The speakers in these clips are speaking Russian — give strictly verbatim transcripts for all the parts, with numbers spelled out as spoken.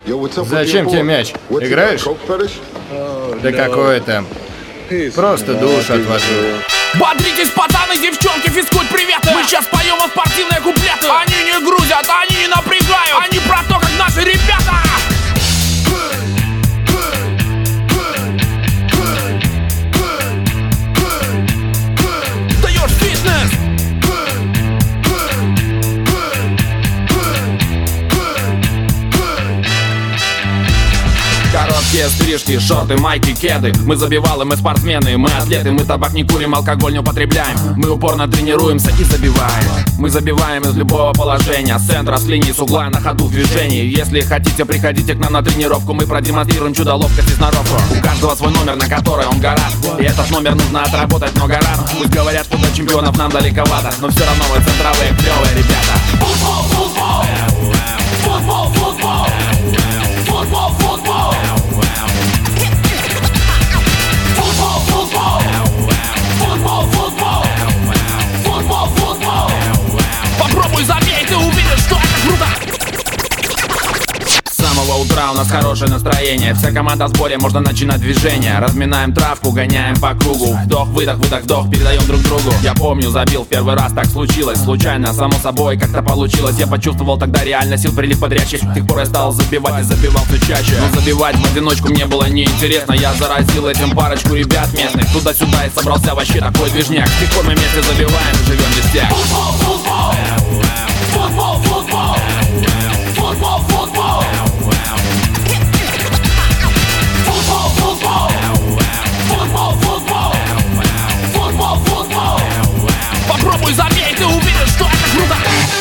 Зачем тебе мяч? Играешь? Да какое там. Просто душ отвожу. Бодритесь, пацаны, девчонки, физкульт, привет! Мы сейчас поем вам спортивные куплеты. Они не грузят, они не напрягают. Они про то, как наши ребята. Даешь фитнес. Короткие стрижки, шорты, майки, кеды. Мы забивалы, мы спортсмены, мы атлеты. Мы табак не курим, алкоголь не употребляем. Мы упорно тренируемся и забиваем. Мы забиваем из любого положения, с центра, с линии, с угла, на ходу в движении. Если хотите, приходите к нам на тренировку. Мы продемонстрируем чудо ловкость и сноровку. У каждого свой номер, на который он гораст. И этот номер нужно отработать много раз. Пусть говорят, что до чемпионов нам далековато, но все равно мы центровые, клевые ребята. Футбол, футбол, футбол, футбол, футбол, футбол. Футбол, футбол, футбол, футбол, футбол, футбол. Попробуй забей, ты увидишь, что это круто. С самого утра у нас хорошее настроение. Вся команда в сборе, можно начинать движение. Разминаем травку, гоняем по кругу. Вдох, выдох, выдох, вдох, передаем друг другу. Я помню, забил в первый раз, так случилось. Случайно, само собой, как-то получилось. Я почувствовал тогда реально сил, прилив бодрящий. С тех пор я стал забивать и забивал все чаще. Но забивать в одиночку мне было неинтересно. Я заразил этим парочку ребят местных. Туда-сюда и собрался вообще такой движняк. С тех пор мы вместе забиваем и живем везде. Футбол, футбол, футбол, футбол, футбол, футбол. Футбол, футбол, футбол, футбол, футбол, футбол. Попробуй забей, ты увидишь, что это круто.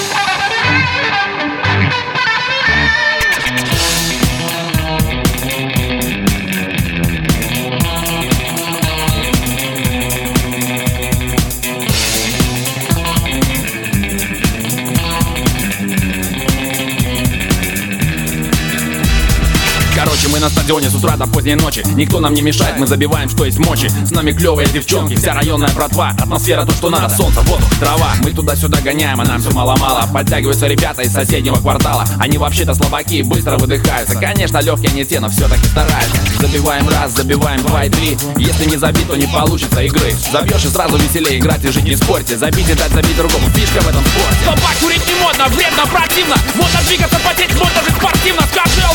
Короче, мы на стадионе с утра до поздней ночи. Никто нам не мешает, мы забиваем, что есть мочи. С нами клевые девчонки, вся районная братва. Атмосфера то, что надо, солнце, воздух, трава. Мы туда-сюда гоняем, а нам все мало-мало. Подтягиваются ребята из соседнего квартала. Они вообще-то слабаки, быстро выдыхаются. Конечно, легкие не те, но все-таки стараются. Забиваем раз, забиваем два и три. Если не забить, то не получится игры. Забьешь и сразу веселее играть и жить, не спорьте. Забить и дать забить другому, фишка в этом спорте. Табак курить не модно, вредно, противно. Модно двигаться, потеть, модно жить спортивно. Скажи